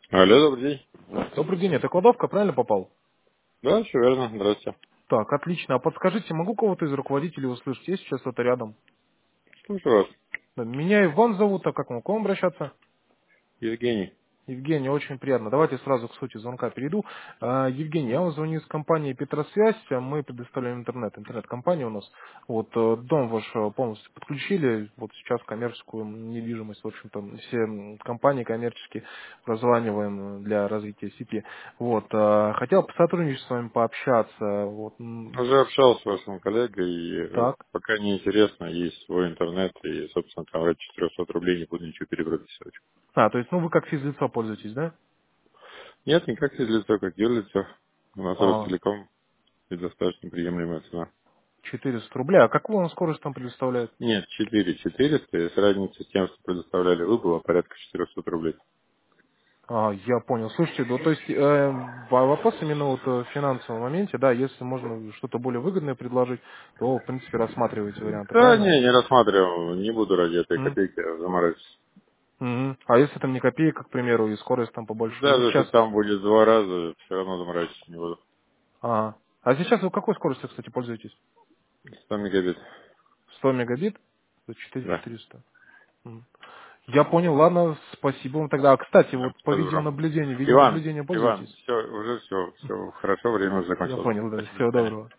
Алло, добрый день. Добрый день, это кладовка, правильно попал? Да, все верно. Здравствуйте. Так, отлично. А подскажите, могу кого-то из руководителей услышать? Есть сейчас кто-то рядом? Слушаю вас. Да, меня Иван зовут, а как могу к вам обращаться? Евгений. Евгений, очень приятно. Давайте сразу к сути звонка перейду. Евгений, я вам звоню из компании Петросвязь. Мы предоставляем интернет-компания у нас. Вот дом ваш полностью подключили. Вот сейчас коммерческую недвижимость, в общем-то, все компании коммерческие прозваниваем для развития сети. Вот, хотел посотрудничать с вами, пообщаться. Вот, Уже общался с вашим коллегой, и так. пока не интересно, есть свой интернет, и, собственно, там ради 400 рублей не буду ничего перепрописывать. То есть, вы как физлицо пользуетесь, да? Нет, не как физлицо, как юрлицо. У нас А, Ростелеком и достаточно приемлемая цена. 400 рублей. А какую он скорость там предоставляет? Нет, 4400, и с разницей с тем, что предоставляли вы, было порядка 400 рублей. Я понял. Слушайте, ну, то есть вопрос именно вот в финансовом моменте, да, если можно что-то более выгодное предложить, то, в принципе, рассматриваете варианты, Да, правильно? не рассматривал, не буду ради этой М? копейки заморачиваться. Мгм. А если там не копейка, к примеру, и скорость там побольше? Вы Даже если сейчас... там будет 2 раза, все равно заморачиваться не буду. А сейчас вы какой скоростью, кстати, пользуетесь? 100 мегабит. 100 мегабит? То есть Да. 400. Мгм. Я понял, ладно, спасибо вам тогда. А, кстати, Да, вот по добро. видеонаблюдению, Иван, видеонаблюдением Иван, пользуетесь? все, уже все, все хорошо, время уже Я закончилось. понял, да. Спасибо, до Всего свидания. доброго.